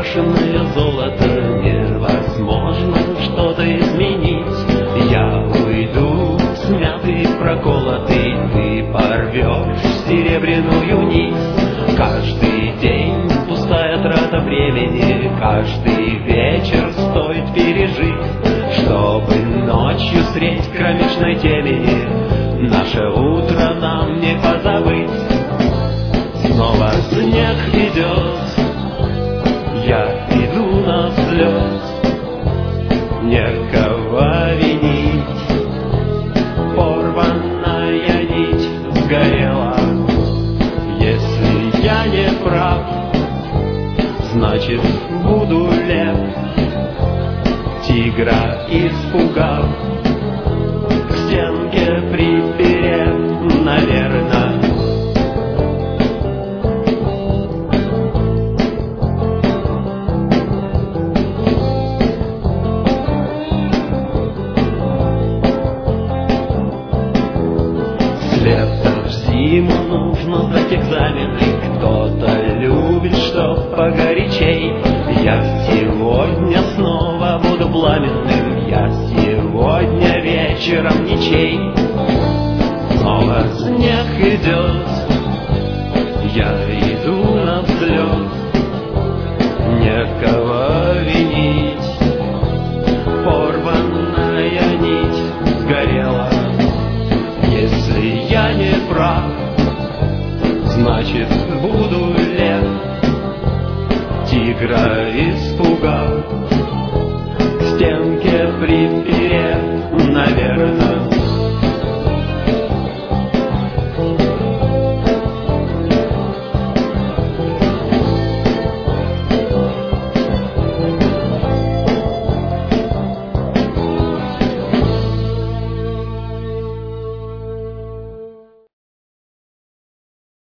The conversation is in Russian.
окрашенное золото, невозможно что-то изменить. Я уйду, смятый, проколотый, ты порвешь серебряную нить. Каждый день пустая трата времени, каждый вечер стоит пережить, чтобы ночью средь кромешной темени наше утро нам не позабыть. Снова снег идет, я иду на взлет, некого винить, порванная нить сгорела. Если я не прав, значит буду лев, тигра испугав, к стенке приперев, наверно. Лето в зиму нужно сдать экзамены, кто-то любит, чтоб погорячей. Я сегодня снова буду пламенным, я сегодня вечером ничей.